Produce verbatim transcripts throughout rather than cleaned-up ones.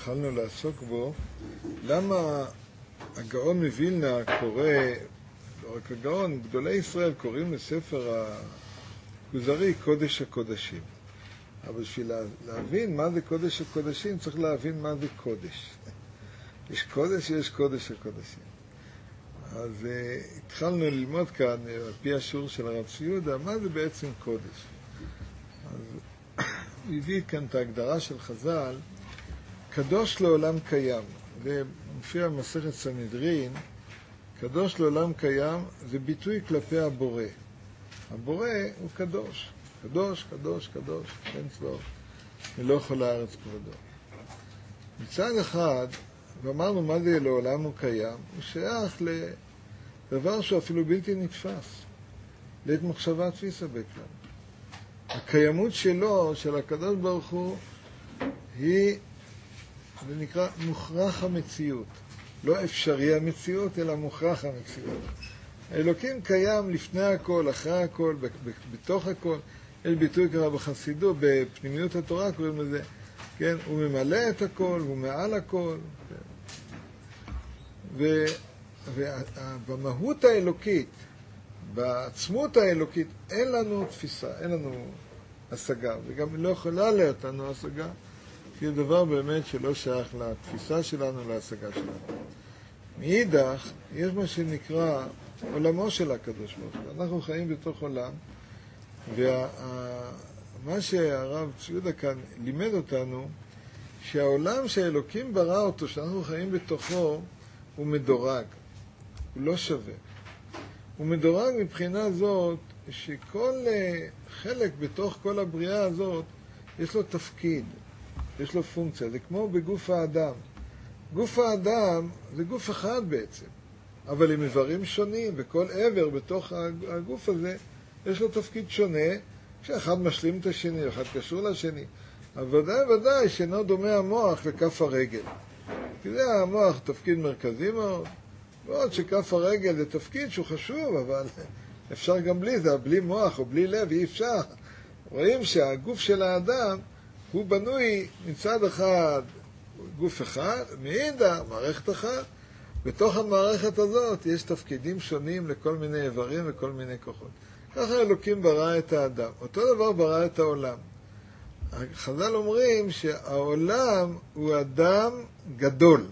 התחלנו לעסוק בו, למה הגאון מווילנה קורא, לא רק הגאון, גדולי ישראל קוראים לספר הכוזרי קודש הקודשים. אבל בשביל להבין מה זה קודש הקודשים, צריך להבין מה זה קודש. יש קודש, יש קודש הקודשים. אז uh, התחלנו ללמוד כאן, על פי השיעור של הרב צבי יהודה, מה זה בעצם קודש. אז הוא הביא כאן את ההגדרה של חז"ל, קדוש לעולם קיים. ומופיע במסכת סנהדרין, קדוש לעולם קיים זה ביטוי כלפי הבורא. הבורא הוא קדוש. קדוש, קדוש, קדוש, אין צבאות. מלוא כל הארץ כבודו. מצד אחד, ואמרנו מה זה לעולם הוא קיים, הוא שייך לדבר שהוא אפילו בלתי נתפס, לעת מחשבה תפיסה בכלל. הקיימות שלו, של הקדוש ברוך הוא, היא, זה נקרא מוכרח המציאות. לא אפשרי המציאות, אלא מוכרח המציאות. האלוקים קיים לפני הכל, אחרי הכל, בתוך הכל. יש ביטוי ככה בחסידות, בפנימיות התורה קוראים לזה, כן? הוא ממלא את הכל, הוא מעל הכל. כן? ובמהות האלוקית, בעצמות האלוקית, אין לנו תפיסה, אין לנו השגה, וגם לא יכולה להיות לנו השגה, כי זה דבר באמת שלא שייך לתפיסה שלנו, להשגה שלנו. מאידך, יש מה שנקרא עולמו של הקדוש ברוך הוא. אנחנו חיים בתוך עולם, ומה שהרב צבי יהודה כאן לימד אותנו, שהעולם שהאלוקים ברא אותו, שאנחנו חיים בתוכו, הוא מדורג, הוא לא שווה. הוא מדורג מבחינה זאת, שכל חלק בתוך כל הבריאה הזאת, יש לו תפקיד, יש לו פונקציה. זה כמו בגוף האדם. גוף האדם זה גוף אחד בעצם, אבל עם איברים שונים, וכל עבר בתוך הגוף הזה, יש לו תפקיד שונה, שאחד משלים את השני, אחד קשור לשני. אבל ודאי ודאי שאינו דומה המוח לכף הרגל. כי זה המוח תפקיד מרכזי מאוד, ועוד שכף הרגל זה תפקיד שהוא חשוב, אבל אפשר גם בלי זה, בלי מוח או בלי לב, אי אפשר. רואים שהגוף של האדם הוא בנוי מצד אחד, גוף אחד, מאידך, מערכת אחת. בתוך המערכת הזאת יש תפקידים שונים לכל מיני איברים וכל מיני כוחות. ככה אלוקים ברא את האדם. אותו דבר ברא את העולם. חז"ל אומרים שהעולם הוא אדם גדול.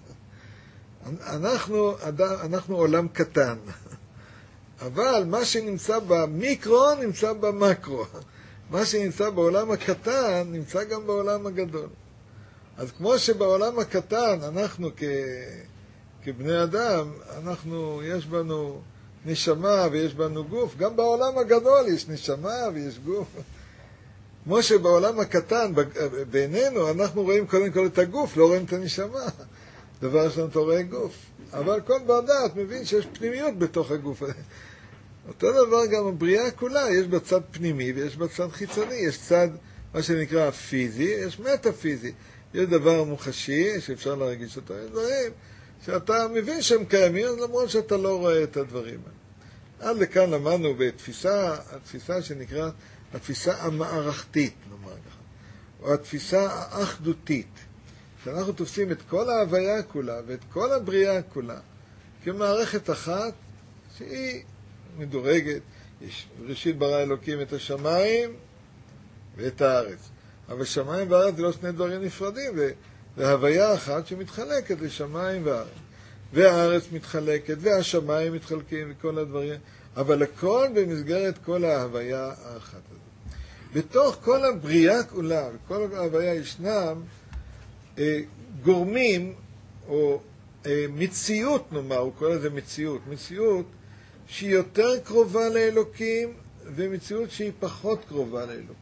אנחנו, אדם, אנחנו עולם קטן. אבל מה שנמצא במיקרו נמצא במקרו. מה שנמצא בעולם הקטן נמצא גם בעולם הגדול. אז כמו שבעולם הקטן אנחנו כ... כבני אדם, אנחנו, יש בנו נשמה ויש בנו גוף, גם בעולם הגדול יש נשמה ויש גוף. כמו שבעולם הקטן, בעינינו, אנחנו רואים קודם כל את הגוף, לא רואים את הנשמה. דבר שלנו אתה רואה גוף. אבל כל בר דעת מבין שיש פנימיות בתוך הגוף. אותו דבר גם הבריאה כולה, יש בצד פנימי ויש בצד חיצוני. יש צד, מה שנקרא פיזי, יש מטאפיזי. יש דבר מוחשי שאפשר להרגיש אותו, יש דברים שאתה מבין שהם קיימים, למרות שאתה לא רואה את הדברים. עד לכאן למדנו בתפיסה, התפיסה שנקרא התפיסה המערכתית, נאמר ככה, או התפיסה האחדותית, שאנחנו תופסים את כל ההוויה כולה ואת כל הבריאה כולה כמערכת אחת שהיא מדורגת. יש ראשית ברא אלוקים את השמיים ואת הארץ. אבל שמיים וארץ זה לא שני דברים נפרדים, זה הוויה אחת שמתחלקת לשמיים וארץ. והארץ מתחלקת, והשמיים מתחלקים וכל הדברים, אבל הכל במסגרת כל ההוויה האחת הזאת. בתוך כל הבריאה כולה, וכל ההוויה ישנם אה, גורמים, או אה, מציאות נאמר, הוא קורא לזה מציאות, מציאות שהיא יותר קרובה לאלוקים, ומציאות שהיא פחות קרובה לאלוקים.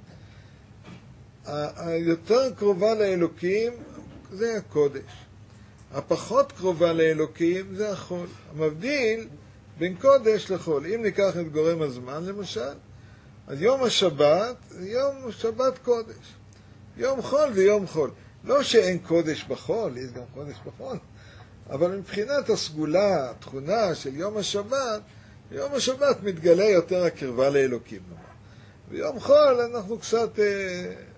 היותר קרובה לאלוקים זה הקודש. הפחות קרובה לאלוקים זה החול. המבדיל בין קודש לחול. אם ניקח את גורם הזמן למשל, אז יום השבת זה יום שבת קודש. יום חול זה יום חול. לא שאין קודש בחול, יש גם קודש בחול, אבל מבחינת הסגולה, התכונה של יום השבת, יום השבת מתגלה יותר הקרבה לאלוקים. ביום חול אנחנו קצת...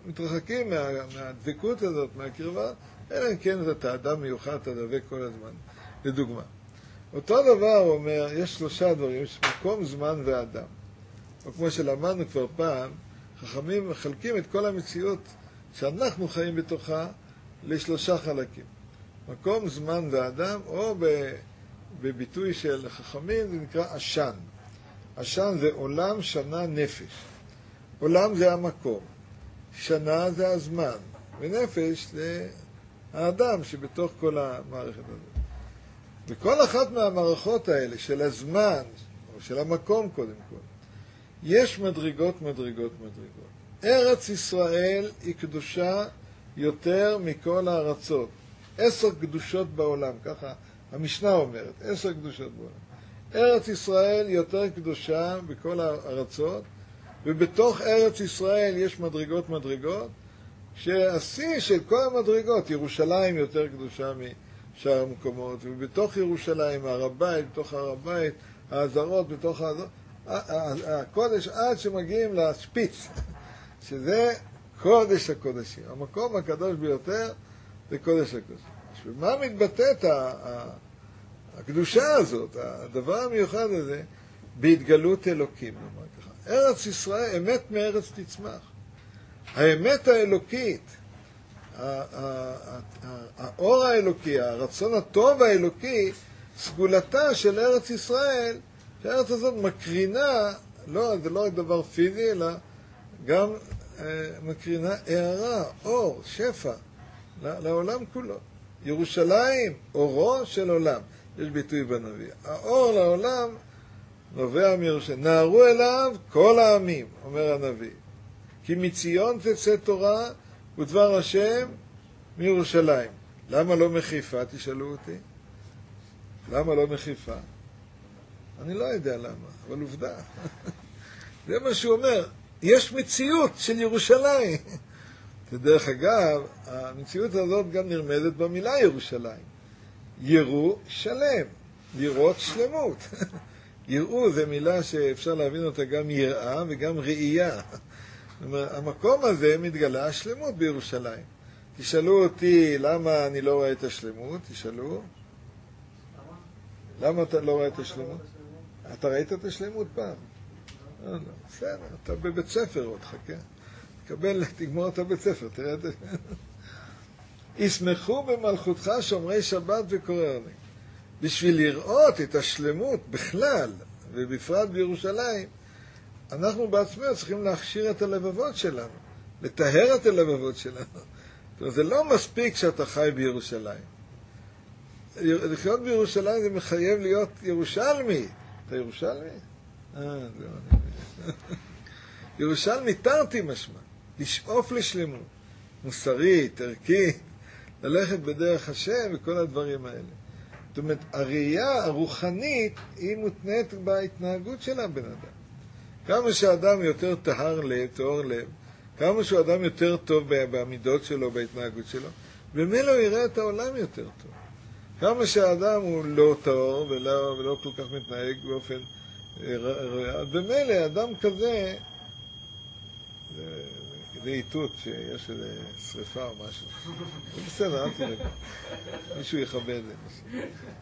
מתרחקים מה, מהדבקות הזאת, מהקרבה, אלא אם כן אתה אדם מיוחד, אתה דבק כל הזמן. לדוגמה. אותו דבר הוא אומר, יש שלושה דברים, יש מקום, זמן ואדם. או כמו שלמדנו כבר פעם, חכמים מחלקים את כל המציאות שאנחנו חיים בתוכה לשלושה חלקים. מקום, זמן ואדם, או בביטוי של חכמים זה נקרא עשן. עשן זה עולם, שנה, נפש. עולם זה המקום, שנה זה הזמן, ונפש זה האדם שבתוך כל המערכת הזאת. בכל אחת מהמערכות האלה של הזמן, או של המקום קודם כל, יש מדרגות, מדרגות, מדרגות. ארץ ישראל היא קדושה יותר מכל הארצות. עשר קדושות בעולם, ככה המשנה אומרת, עשר קדושות בעולם. ארץ ישראל יותר קדושה בכל הארצות, ובתוך ארץ ישראל יש מדרגות מדרגות, שהשיא של כל המדרגות, ירושלים יותר קדושה משאר המקומות, ובתוך ירושלים, הר הבית, בתוך הר הבית, העזרות, בתוך העזרות, הקודש עד שמגיעים לשפיץ, שזה קודש הקודשים. המקום הקדוש ביותר זה קודש הקודשים. ומה מתבטאת הקדושה הזאת, הדבר המיוחד הזה, בהתגלות אלוקים, נאמר ככה. ארץ ישראל, אמת מארץ תצמח. האמת האלוקית, האור האלוקי, הרצון הטוב האלוקי, סגולתה של ארץ ישראל, שהארץ הזאת מקרינה, לא, זה לא רק דבר פיזי, אלא גם אה, מקרינה הערה, אור, שפע, לעולם כולו. ירושלים, אורו של עולם. יש ביטוי בנביא. האור לעולם נובע מירושלים. נערו אליו כל העמים, אומר הנביא. כי מציון תצא תורה ודבר השם מירושלים. למה לא מחיפה? תשאלו אותי. למה לא מחיפה? אני לא יודע למה, אבל עובדה. זה מה שהוא אומר. יש מציאות של ירושלים. ודרך אגב, המציאות הזאת גם נרמזת במילה ירושלים. יראו שלם, לראות שלמות. יראו זה מילה שאפשר להבין אותה גם יראה וגם ראייה. המקום הזה מתגלה השלמות בירושלים. תשאלו אותי למה אני לא רואה את השלמות, תשאלו. למה אתה לא רואה את השלמות? אתה ראית את השלמות פעם? לא, לא, בסדר, אתה בבית ספר עוד, חכה. תקבל, תגמור את הבית ספר, תראה את זה. ישמחו במלכותך שומרי שבת וקורא עונג. בשביל לראות את השלמות בכלל, ובפרט בירושלים, אנחנו בעצמנו צריכים להכשיר את הלבבות שלנו, לטהר את הלבבות שלנו. זה לא מספיק שאתה חי בירושלים. לחיות בירושלים זה מחייב להיות ירושלמי. אתה ירושלמי? אה, זהו, אני מבין. ירושלמי תרתי משמע, לשאוף לשלמות, מוסרית, ערכית, ללכת בדרך השם וכל הדברים האלה. זאת אומרת, הראייה הרוחנית היא מותנית בהתנהגות של הבן אדם. כמה שאדם יותר טהר לב, טהור לב, כמה שהוא אדם יותר טוב בעמידות שלו, בהתנהגות שלו, במילא הוא יראה את העולם יותר טוב. כמה שהאדם הוא לא טהור ולא, ולא כל כך מתנהג באופן רע, במילא אדם כזה, זה, זה איתות שיש איזו שריפה או משהו. זה בסדר, אל תראה. מישהו יכבה את זה.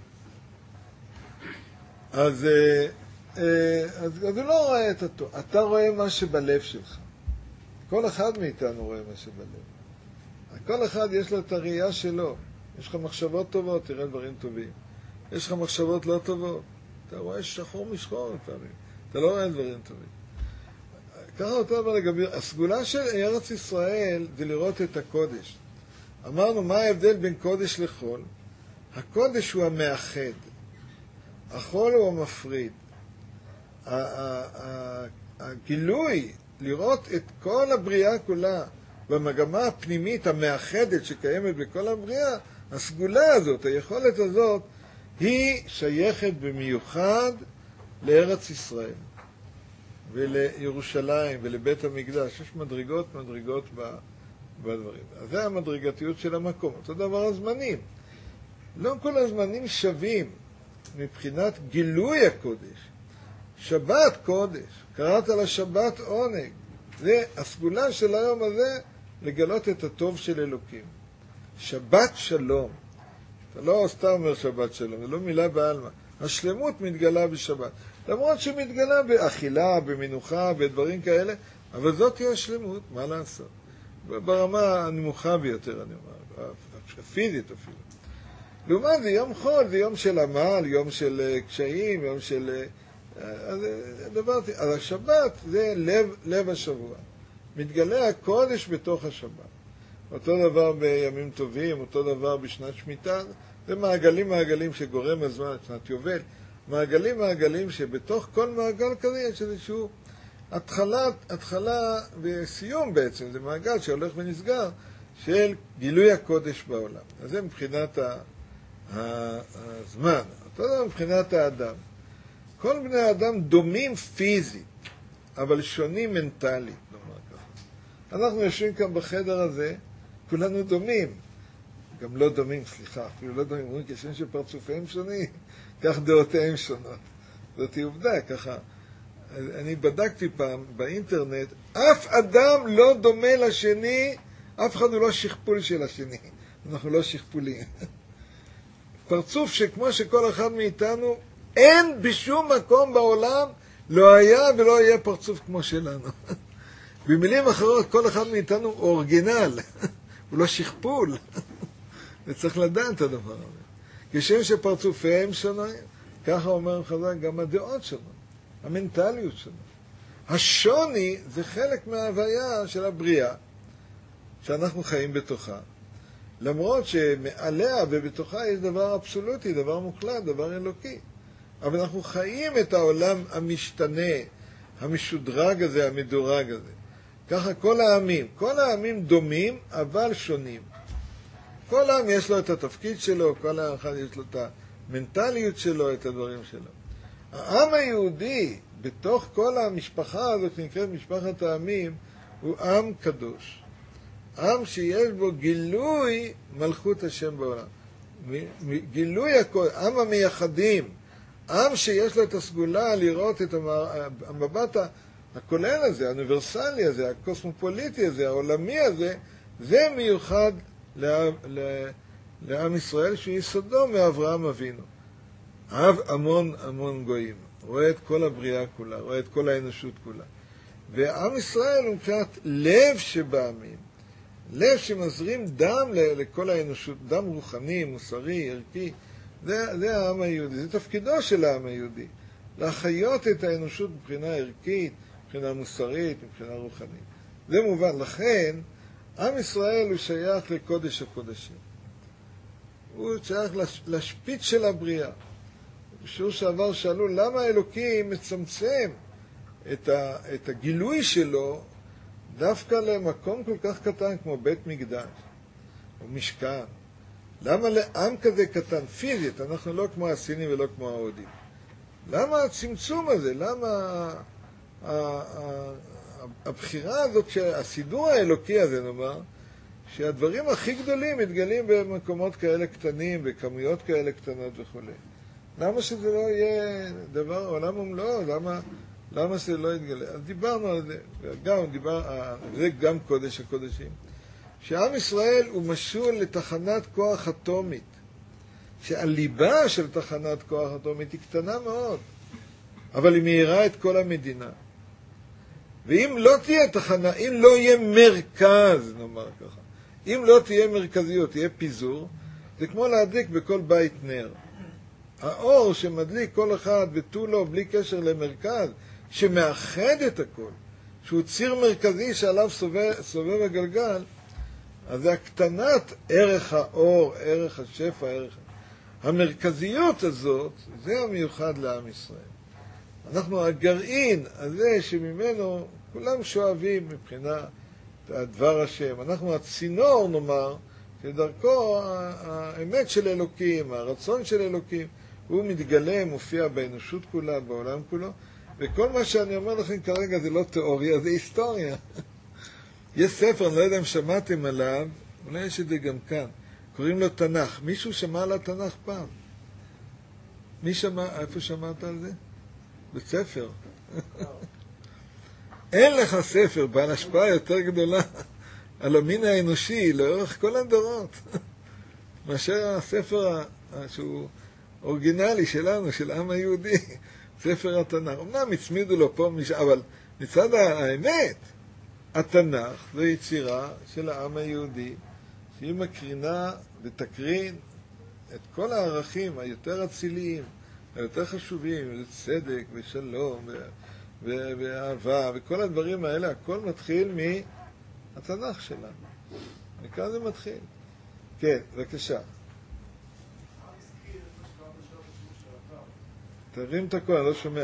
אז, אז, אז הוא לא רואה את הטוב. אתה רואה מה שבלב שלך. כל אחד מאיתנו רואה מה שבלב. כל אחד יש לו את הראייה שלו. יש לך מחשבות טובות, תראה דברים טובים. יש לך מחשבות לא טובות, אתה רואה שחור משחור לפעמים. אתה לא רואה דברים טובים. ככה אותו דבר לגבי, הסגולה של ארץ ישראל זה לראות את הקודש. אמרנו, מה ההבדל בין קודש לחול? הקודש הוא המאחד. החול הוא המפריד. הגילוי, לראות את כל הבריאה כולה, במגמה הפנימית המאחדת שקיימת בכל הבריאה, הסגולה הזאת, היכולת הזאת, היא שייכת במיוחד לארץ ישראל ולירושלים ולבית המקדש. יש מדרגות מדרגות בדברים. אז זה המדרגתיות של המקום. אותו דבר הזמנים. לא כל הזמנים שווים מבחינת גילוי הקודש. שבת קודש, קראת לשבת עונג. זה הסגולה של היום הזה לגלות את הטוב של אלוקים. שבת שלום. אתה לא סתם אומר שבת שלום, זה לא מילה בעלמא. השלמות מתגלה בשבת. למרות שמתגלה באכילה, במנוחה, בדברים כאלה, אבל זאת תהיה השלמות, מה לעשות? ברמה הנמוכה ביותר, אני אומר, הפיזית אפילו. לעומת זה יום חול, זה יום של עמל, יום של קשיים, יום של... אז, דבר, אז השבת זה לב, לב השבוע. מתגלה הקודש בתוך השבת. אותו דבר בימים טובים, אותו דבר בשנת שמיטה, זה מעגלים מעגלים שגורם הזמן, שנת יובל, מעגלים מעגלים שבתוך כל מעגל כזה יש איזשהו התחלה, התחלה וסיום בעצם, זה מעגל שהולך ונסגר של גילוי הקודש בעולם. אז זה מבחינת הזמן, אותו דבר מבחינת האדם. כל בני האדם דומים פיזית, אבל שונים מנטלית, נאמר ככה. אנחנו יושבים כאן בחדר הזה, כולנו דומים. גם לא דומים, סליחה, אפילו לא דומים, אומרים כשם שפרצופיהם שונים, כך דעותיהם שונות. זאת היא עובדה, ככה. אני בדקתי פעם באינטרנט, אף אדם לא דומה לשני, אף אחד הוא לא שכפול של השני. אנחנו לא שכפולים. פרצוף שכמו שכל אחד מאיתנו, אין בשום מקום בעולם, לא היה ולא יהיה פרצוף כמו שלנו. במילים אחרות, כל אחד מאיתנו הוא אורגינל, הוא לא שכפול. וצריך לדעת את הדבר הזה. כשם שפרצופיהם שונים, ככה אומר חז"ל, גם הדעות שונות, המנטליות שונות. השוני זה חלק מההוויה של הבריאה, שאנחנו חיים בתוכה. למרות שמעליה ובתוכה יש דבר אבסולוטי, דבר מוחלט, דבר אלוקי. אבל אנחנו חיים את העולם המשתנה, המשודרג הזה, המדורג הזה. ככה כל העמים, כל העמים דומים, אבל שונים. כל העם יש לו את התפקיד שלו, כל העם אחד יש לו את המנטליות שלו, את הדברים שלו. העם היהודי, בתוך כל המשפחה הזאת שנקראת משפחת העמים, הוא עם קדוש. עם שיש בו גילוי מלכות השם בעולם. גילוי הכל, עם המייחדים. עם שיש לו את הסגולה לראות את המבט הכולל הזה, האוניברסלי הזה, הקוסמופוליטי הזה, העולמי הזה, זה מיוחד לעם ישראל שיסודו מאברהם אבינו. אב המון המון גויים, רואה את כל הבריאה כולה, רואה את כל האנושות כולה. ועם ישראל הוא מבחינת לב שבעמים, לב שמזרים דם לכל האנושות, דם רוחני, מוסרי, ערכי. זה, זה העם היהודי, זה תפקידו של העם היהודי, להחיות את האנושות מבחינה ערכית, מבחינה מוסרית, מבחינה רוחנית. זה מובן. לכן, עם ישראל הוא שייך לקודש הקודשים. הוא שייך לשפיץ של הבריאה. בשיעור שעבר שאלו, למה האלוקים מצמצם את, ה, את הגילוי שלו דווקא למקום כל כך קטן כמו בית מקדש או משכן? למה לעם כזה קטן, פיזית, אנחנו לא כמו הסינים ולא כמו ההודים? למה הצמצום הזה? למה הבחירה הזאת, הסידור האלוקי הזה, נאמר, שהדברים הכי גדולים מתגלים במקומות כאלה קטנים, בכמויות כאלה קטנות וכו'. למה שזה לא יהיה דבר עולם ומלואו? למה, למה שזה לא יתגלה? אז דיברנו על זה, גם דיבר, זה גם קודש הקודשים. שעם ישראל הוא משול לתחנת כוח אטומית, שהליבה של תחנת כוח אטומית היא קטנה מאוד, אבל היא מהירה את כל המדינה. ואם לא תהיה תחנה, אם לא יהיה מרכז, נאמר ככה, אם לא תהיה מרכזיות, תהיה פיזור, זה כמו להדליק בכל בית נר. האור שמדליק כל אחד ותו לו בלי קשר למרכז, שמאחד את הכל, שהוא ציר מרכזי שעליו סובב, סובב הגלגל, אז זה הקטנת ערך האור, ערך השפע, ערך... המרכזיות הזאת, זה המיוחד לעם ישראל. אנחנו הגרעין הזה שממנו כולם שואבים מבחינת דבר השם. אנחנו הצינור, נאמר, שדרכו האמת של אלוקים, הרצון של אלוקים, הוא מתגלה, מופיע באנושות כולה, בעולם כולו, וכל מה שאני אומר לכם כרגע זה לא תיאוריה, זה היסטוריה. יש ספר, אני לא יודע אם שמעתם עליו, אולי יש את זה גם כאן, קוראים לו תנ"ך. מישהו שמע על התנ"ך פעם? מי שמע, איפה שמעת על זה? בספר. אין לך ספר בעל השפעה יותר גדולה על המין האנושי לאורך כל הדורות, מאשר הספר שהוא אורגינלי שלנו, של העם היהודי, ספר התנ"ך. אמנם הצמידו לו פה, אבל מצד האמת, התנ"ך זו יצירה של העם היהודי, שהיא מקרינה ותקרין את כל הערכים היותר אציליים, היותר חשובים, צדק ושלום ואהבה, וכל הדברים האלה, הכל מתחיל מהתנ"ך שלנו. מכאן זה מתחיל. כן, בבקשה. תרים את הכל, אני לא שומע.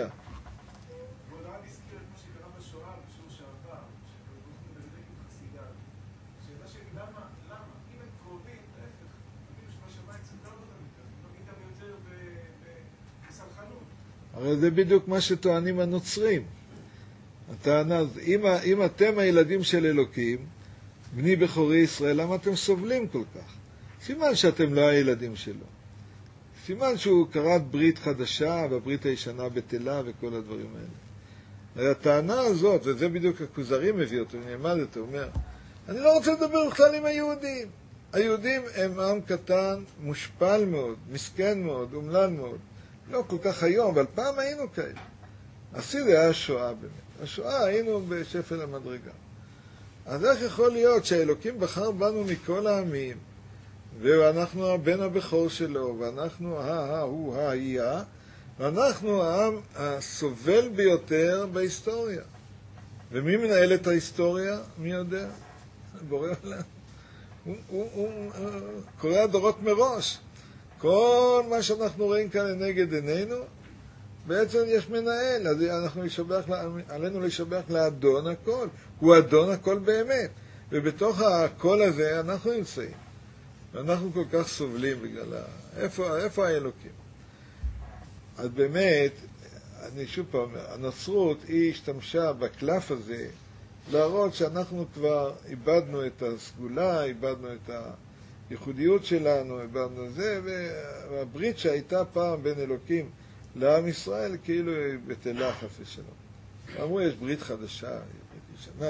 הרי זה בדיוק מה שטוענים הנוצרים. הטענה, אם, אם אתם הילדים של אלוקים, בני בכורי ישראל, למה אתם סובלים כל כך? סימן שאתם לא הילדים שלו. סימן שהוא קראת ברית חדשה, והברית הישנה בטלה, וכל הדברים האלה. הטענה הזאת, וזה בדיוק הכוזרי מביא אותו, נעמד אותו, אומר, אני לא רוצה לדבר בכלל עם היהודים. היהודים הם עם קטן, מושפל מאוד, מסכן מאוד, אומלל מאוד. לא כל כך היום, אבל פעם היינו כאלה. השיא זה היה השואה באמת. השואה היינו בשפל המדרגה. אז איך יכול להיות שהאלוקים בחר בנו מכל העמים, ואנחנו הבן הבכור שלו, ואנחנו ה, ה, הוא, ה, היא, ה, ואנחנו העם הסובל ביותר בהיסטוריה. ומי מנהל את ההיסטוריה? מי יודע? בורא עולם. הוא, הוא, הוא, הוא קורא הדורות מראש. כל מה שאנחנו רואים כאן לנגד עינינו, בעצם יש מנהל, אז אנחנו לשבח, עלינו לשבח לאדון הכל. הוא אדון הכל באמת. ובתוך הכל הזה אנחנו נמצאים. ואנחנו כל כך סובלים בגלל ה... איפה, איפה האלוקים? אז באמת, אני שוב פעם, הנוצרות היא השתמשה בקלף הזה להראות שאנחנו כבר איבדנו את הסגולה, איבדנו את הייחודיות שלנו, איבדנו זה, והברית שהייתה פעם בין אלוקים לעם ישראל כאילו היא בטלה חס ושלום. אמרו יש ברית חדשה, ברית ישנה,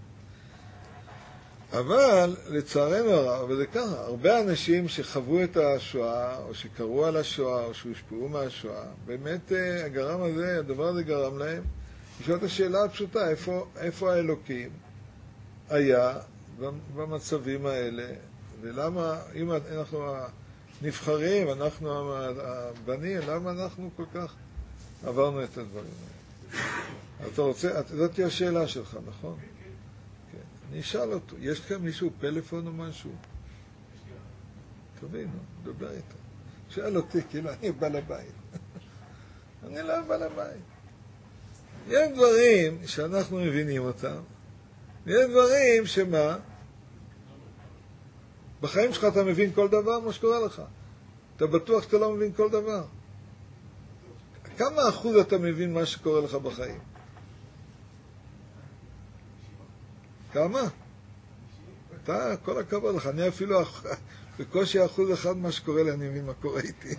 אבל לצערנו הרב, וזה ככה, הרבה אנשים שחוו את השואה, או שקראו על השואה, או שהושפעו מהשואה, באמת הגרם הזה, הדבר הזה גרם להם, לשאול את השאלה הפשוטה, איפה, איפה האלוקים היה במצבים האלה, ולמה, אם אנחנו הנבחרים, אנחנו הבנים, למה אנחנו כל כך עברנו את הדברים האלה? אתה רוצה, זאת היא השאלה שלך, נכון? אני אשאל אותו, יש כאן מישהו פלאפון או משהו? תבינו, דבר איתו. שאל אותי, כאילו אני בא לבית. אני לא בא לבית. יש דברים שאנחנו מבינים אותם, ויש דברים שמה? בחיים שלך אתה מבין כל דבר, מה שקורה לך. אתה בטוח שאתה לא מבין כל דבר. כמה אחוז אתה מבין מה שקורה לך בחיים? כמה? אתה, כל הכבוד לך, אני אפילו בקושי אחוז אחד מה שקורה לי, אני מבין מה קורה איתי.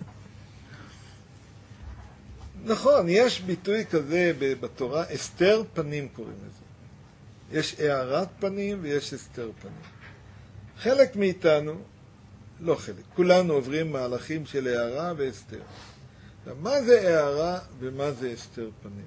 נכון, יש ביטוי כזה בתורה, הסתר פנים קוראים לזה. יש הערת פנים ויש הסתר פנים. חלק מאיתנו, לא חלק, כולנו עוברים מהלכים של הערה והסתר. מה זה הערה ומה זה הסתר פנים?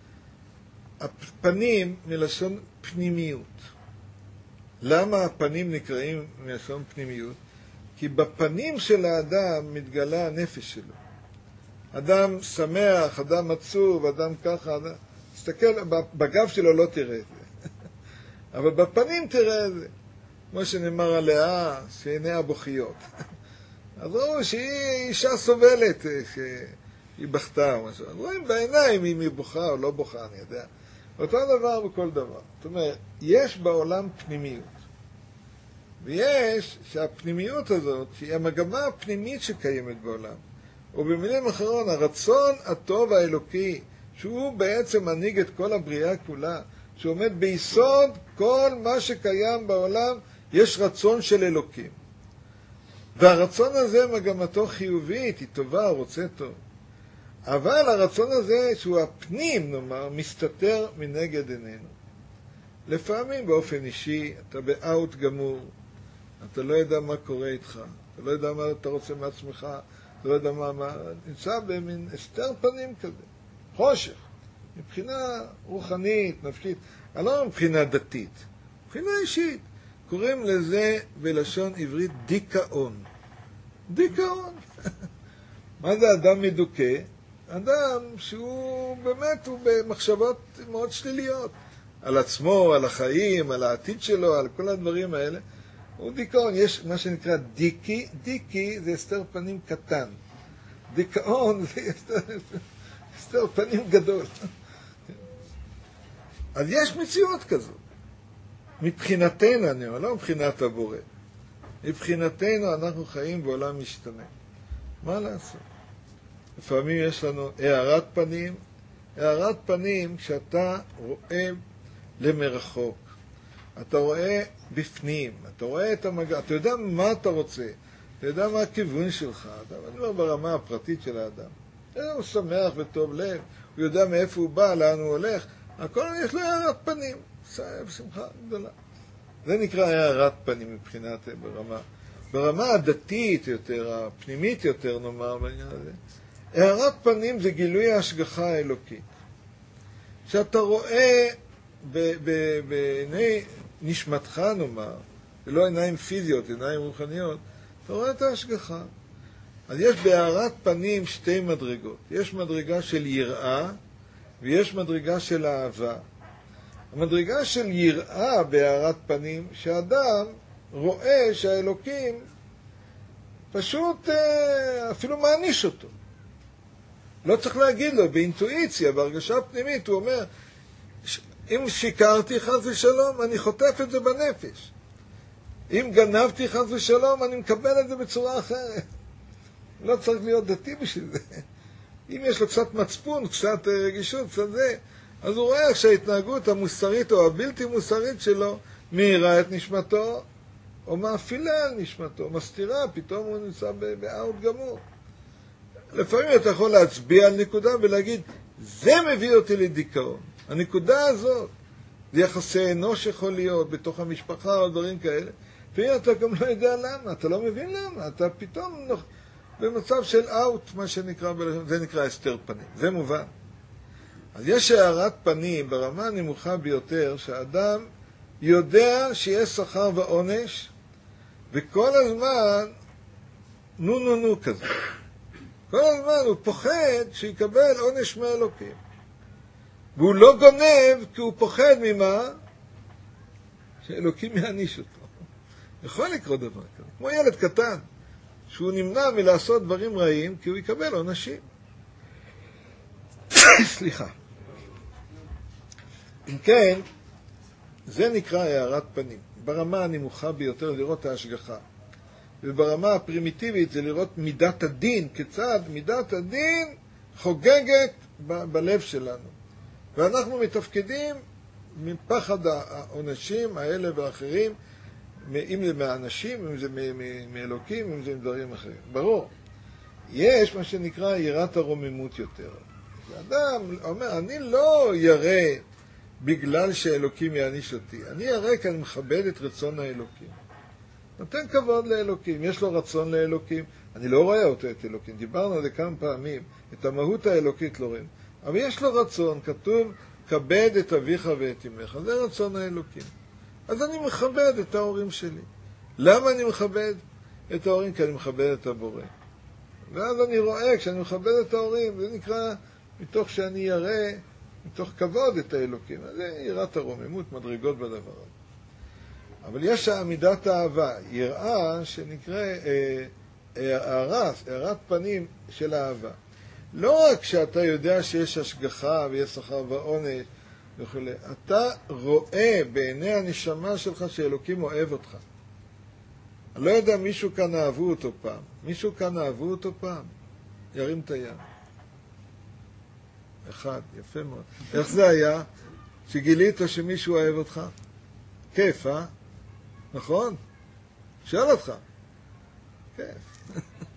הפנים מלשון פנימיות. למה הפנים נקראים מלשון פנימיות? כי בפנים של האדם מתגלה הנפש שלו. אדם שמח, אדם עצוב, אדם ככה, אדם... תסתכל, בגב שלו לא תראה את זה. אבל בפנים תראה את זה. כמו שנאמר עליה, שעיניה בוכיות. אז ראו שהיא אישה סובלת, שהיא בכתה או משהו. אז רואים בעיניים אם היא בוכה או לא בוכה, אני יודע. אותו דבר בכל דבר. זאת אומרת, יש בעולם פנימיות. ויש שהפנימיות הזאת, שהיא המגמה הפנימית שקיימת בעולם, ובמילים אחרות, הרצון הטוב האלוקי, שהוא בעצם מנהיג את כל הבריאה כולה, שעומד ביסוד כל מה שקיים בעולם, יש רצון של אלוקים. והרצון הזה מגמתו חיובית, היא טובה, רוצה טוב. אבל הרצון הזה, שהוא הפנים, נאמר, מסתתר מנגד עינינו. לפעמים באופן אישי אתה באאוט גמור, אתה לא יודע מה קורה איתך, אתה לא יודע מה אתה רוצה מעצמך, אתה לא יודע מה, מה, נמצא במין הסתר פנים כזה, חושך, מבחינה רוחנית, נפשית, אבל לא מבחינה דתית, מבחינה אישית. קוראים לזה בלשון עברית דיכאון. דיכאון. מה זה אדם מדוכא? אדם שהוא באמת, הוא במחשבות מאוד שליליות. על עצמו, על החיים, על העתיד שלו, על כל הדברים האלה. הוא דיכאון. יש מה שנקרא דיקי. דיקי זה הסתר פנים קטן. דיכאון זה הסתר, הסתר פנים גדול. אז יש מציאות כזו. מבחינתנו, אני אומר, לא מבחינת הבורא. מבחינתנו אנחנו חיים בעולם משתנה. מה לעשות? לפעמים יש לנו הערת פנים. הערת פנים כשאתה רואה למרחוק. אתה רואה בפנים. אתה רואה את המגע. אתה יודע מה אתה רוצה. אתה יודע מה הכיוון שלך. אני אומר ברמה הפרטית של האדם. הוא שמח וטוב לב. הוא יודע מאיפה הוא בא, לאן הוא הולך. הכל יש לו הערת פנים. בשמחה גדולה. זה נקרא הערת פנים מבחינת ברמה. ברמה הדתית יותר, הפנימית יותר נאמר בעניין הזה. הערת פנים זה גילוי ההשגחה האלוקית. שאתה רואה בעיני נשמתך נאמר, ולא עיניים פיזיות, עיניים רוחניות, אתה רואה את ההשגחה. אז יש בהערת פנים שתי מדרגות. יש מדרגה של יראה ויש מדרגה של אהבה. המדרגה של יראה בהערת פנים, שאדם רואה שהאלוקים פשוט אפילו מעניש אותו. לא צריך להגיד לו, באינטואיציה, בהרגשה פנימית, הוא אומר, אם שיקרתי חס ושלום, אני חוטף את זה בנפש. אם גנבתי חס ושלום, אני מקבל את זה בצורה אחרת. לא צריך להיות דתי בשביל זה. אם יש לו קצת מצפון, קצת רגישות, קצת זה, אז הוא רואה שההתנהגות המוסרית או הבלתי מוסרית שלו מהירה את נשמתו, או מאפילה על נשמתו, מסתירה, פתאום הוא נמצא באאוט גמור. לפעמים אתה יכול להצביע על נקודה ולהגיד, זה מביא אותי לדיכאון. הנקודה הזאת, זה יחסי אנוש יכול להיות בתוך המשפחה או דברים כאלה. לפעמים אתה גם לא יודע למה, אתה לא מבין למה, אתה פתאום במצב של אאוט, מה שנקרא, זה נקרא הסתר פנים, זה מובן. אז יש הערת פנים ברמה הנמוכה ביותר, שהאדם יודע שיש שכר ועונש, וכל הזמן נו נו נו כזה. כל הזמן הוא פוחד שיקבל עונש מהאלוקים. והוא לא גונב כי הוא פוחד ממה? שאלוקים יעניש אותו. יכול לקרות דבר כזה. כמו ילד קטן, שהוא נמנע מלעשות דברים רעים כי הוא יקבל עונשים. סליחה. אם כן, זה נקרא הערת פנים. ברמה הנמוכה ביותר לראות ההשגחה. וברמה הפרימיטיבית זה לראות מידת הדין, כיצד מידת הדין חוגגת ב- בלב שלנו. ואנחנו מתפקדים מפחד העונשים האלה ואחרים, אם זה מהאנשים, אם זה מאלוקים, אם זה מדברים אחרים. ברור. יש מה שנקרא יראת הרוממות יותר. האדם אומר, אני לא ירא בגלל שאלוקים יעניש אותי. אני ירא כי אני מכבד את רצון האלוקים. נותן כבוד לאלוקים. יש לו רצון לאלוקים. אני לא רואה אותו את אלוקים. דיברנו על זה כמה פעמים. את המהות האלוקית לא רואים. אבל יש לו רצון. כתוב, כבד את אביך ואת אמך. זה רצון האלוקים. אז אני מכבד את ההורים שלי. למה אני מכבד את ההורים? כי אני מכבד את הבורא. ואז אני רואה, כשאני מכבד את ההורים, זה נקרא מתוך שאני ירא, מתוך כבוד את האלוקים. זה יראת הרוממות, מדרגות בדבר הזה. אבל יש עמידת האהבה, יראה שנקרא אה, הערת, הערת פנים של האהבה. לא רק שאתה יודע שיש השגחה ויש שכר ועונש וכו', אתה רואה בעיני הנשמה שלך שאלוקים אוהב אותך. אני לא יודע, מישהו כאן אהבו אותו פעם. מישהו כאן אהבו אותו פעם? ירים את היד. אחד, יפה מאוד. איך זה היה? שגילית שמישהו אוהב אותך? כיף, אה? נכון? שאל אותך. כיף.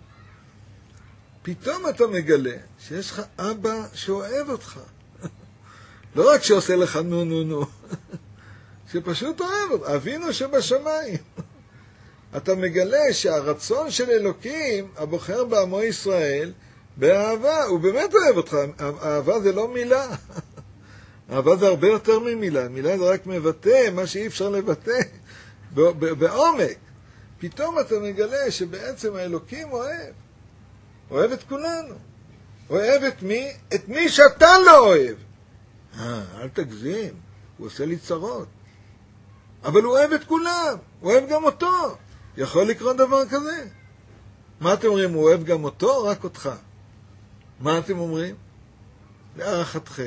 פתאום אתה מגלה שיש לך אבא שאוהב אותך. לא רק שעושה לך נו נו נו. שפשוט אוהב אותו, אבינו שבשמיים. אתה מגלה שהרצון של אלוקים, הבוחר בעמו ישראל, באהבה, הוא באמת אוהב אותך. אהבה זה לא מילה. אהבה זה הרבה יותר ממילה. מילה זה רק מבטא מה שאי אפשר לבטא בעומק. פתאום אתה מגלה שבעצם האלוקים אוהב. אוהב את כולנו. אוהב את מי? את מי שאתה לא אוהב. אה, אל תגזים. הוא עושה לי צרות. אבל הוא אוהב את כולם. הוא אוהב גם אותו. יכול לקרות דבר כזה? מה אתם אומרים? הוא אוהב גם אותו או רק אותך? מה אתם אומרים? להערכתכם.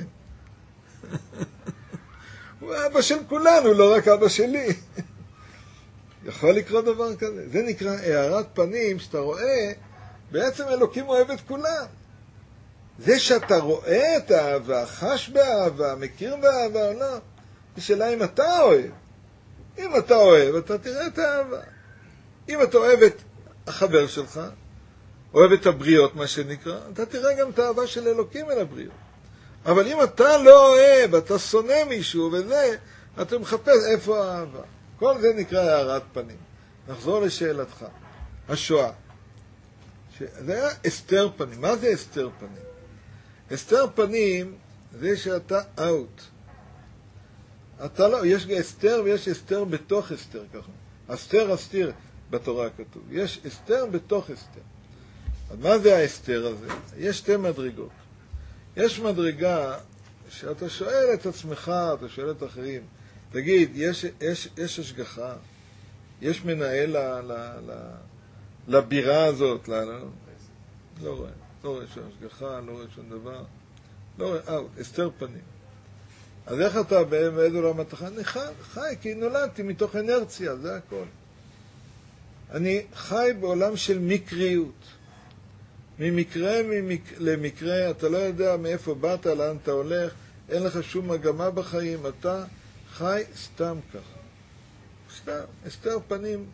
הוא אבא של כולנו, לא רק אבא שלי. יכול לקרות דבר כזה. זה נקרא הערת פנים, שאתה רואה, בעצם אלוקים אוהב את כולם. זה שאתה רואה את האהבה, חש באהבה, מכיר באהבה או לא, זה שאלה אם אתה אוהב. אם אתה אוהב, אתה תראה את האהבה. אם אתה אוהב את החבר שלך, אוהב את הבריות, מה שנקרא, אתה תראה גם את האהבה של אלוקים אל הבריות. אבל אם אתה לא אוהב, אתה שונא מישהו וזה, אתה מחפש איפה האהבה. כל זה נקרא הערת פנים. נחזור לשאלתך. השואה. זה היה אסתר פנים. מה זה אסתר פנים? אסתר פנים זה שאתה אאוט. אתה לא, יש אסתר ויש אסתר בתוך אסתר ככה. אסתר אסתיר בתורה כתוב. יש אסתר בתוך אסתר. אז מה זה האסתר הזה? יש שתי מדרגות. יש מדרגה שאתה שואל את עצמך, אתה שואל את אחרים, תגיד, יש, יש, יש השגחה? יש מנהל ל, ל, ל, לבירה הזאת? ל, ל, לא רואה. לא רואה שום השגחה, לא רואה שום דבר. לא רואה, אה, אסתר פנים. אז איך אתה באיזה עולם אתה חי? אני חי, חי, כי נולדתי מתוך אנרציה, זה הכל. אני חי בעולם של מקריות. ממקרה ממק... למקרה, אתה לא יודע מאיפה באת, לאן אתה הולך, אין לך שום מגמה בחיים, אתה חי סתם ככה. סתם, אסתר פנים.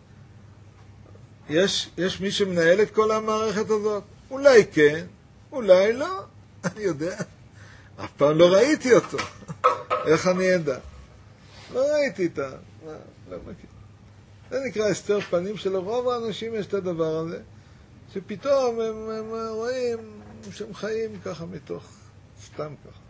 יש, יש מי שמנהל את כל המערכת הזאת? אולי כן, אולי לא, אני יודע. אף פעם לא ראיתי אותו. איך אני אדע? לא ראיתי את ה... לא, לא מכיר. זה נקרא אסתר פנים, שלרוב האנשים יש את הדבר הזה, שפתאום הם, הם רואים שהם חיים ככה מתוך, סתם ככה.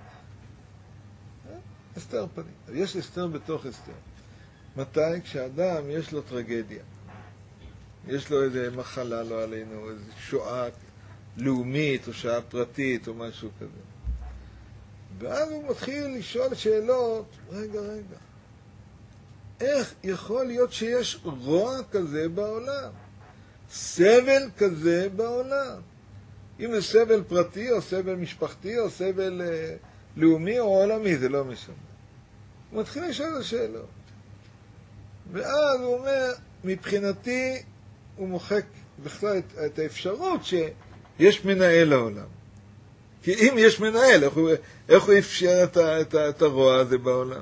אסתר פנים. יש אסתר בתוך אסתר. מתי? כשאדם יש לו טרגדיה. יש לו איזה מחלה, לא עלינו, איזו שואה לאומית או שעה פרטית או משהו כזה. ואז הוא מתחיל לשאול שאלות, רגע, רגע, איך יכול להיות שיש רוע כזה בעולם? סבל כזה בעולם? אם זה סבל פרטי או סבל משפחתי או סבל אה, לאומי או עולמי, זה לא משנה. הוא מתחיל לשאול את השאלות. ואז הוא אומר, מבחינתי הוא מוחק בכלל את, את האפשרות שיש מנהל לעולם. כי אם יש מנהל, איך הוא, איך הוא אפשר את, את, את הרוע הזה בעולם?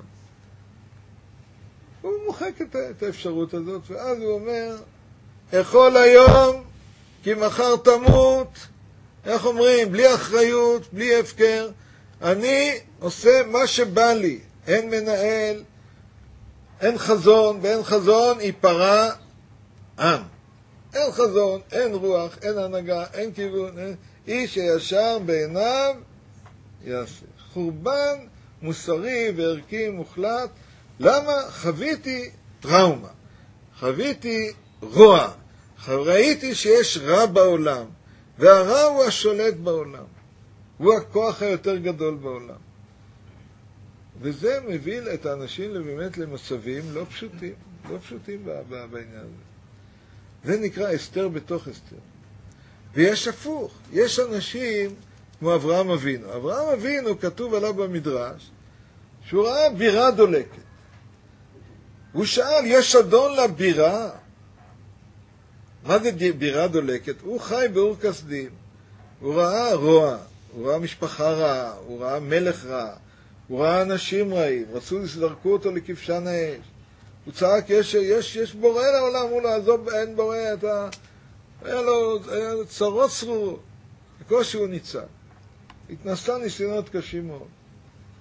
הוא מוחק את, את האפשרות הזאת, ואז הוא אומר, אכול היום, כי מחר תמות, איך אומרים, בלי אחריות, בלי הפקר, אני עושה מה שבא לי, אין מנהל, אין חזון, ואין חזון ייפרע עם. אין חזון, אין רוח, אין הנהגה, אין כיוון, אין... איש הישר בעיניו יעשה. חורבן מוסרי וערכי מוחלט. למה? חוויתי טראומה, חוויתי רוע, ראיתי שיש רע בעולם, והרע הוא השולט בעולם, הוא הכוח היותר גדול בעולם. וזה מביא את האנשים באמת למצבים לא פשוטים, לא פשוטים בעניין הזה. זה נקרא אסתר בתוך אסתר. ויש הפוך, יש אנשים כמו אברהם אבינו. אברהם אבינו כתוב עליו במדרש שהוא ראה בירה דולקת. הוא שאל, יש אדון לבירה? מה זה בירה דולקת? הוא חי באור כסדים. הוא ראה רוע, הוא ראה משפחה רעה, הוא ראה מלך רע, הוא ראה אנשים רעים, רצו לזרקו אותו לכבשן האש. הוא צעק, יש, יש, יש בורא לעולם, הוא לא, עזוב, אין בורא, אתה... היה לו, היה לו צרות צרורות. בקושי הוא ניצל. התנסה ניסיונות קשים מאוד.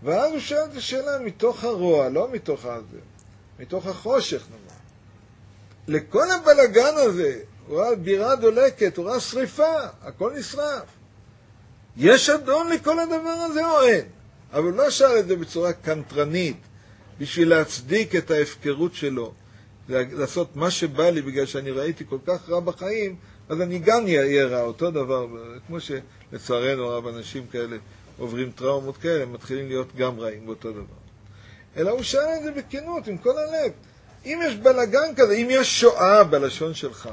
ואז הוא שואל את השאלה מתוך הרוע, לא מתוך הזה, מתוך החושך נאמר. לכל הבלגן הזה, הוא ראה בירה דולקת, הוא ראה שריפה, הכל נשרף. יש אדון לכל הדבר הזה או אין? אבל הוא לא שאל את זה בצורה קנטרנית, בשביל להצדיק את ההפקרות שלו, לעשות מה שבא לי בגלל שאני ראיתי כל כך רע בחיים, אז אני גם אהיה רע, אותו דבר, כמו שלצערנו רב אנשים כאלה עוברים טראומות כאלה, הם מתחילים להיות גם רעים באותו דבר. אלא הוא שאל את זה בכנות, עם כל הלב. אם יש בלגן כזה, אם יש שואה בלשון שלך,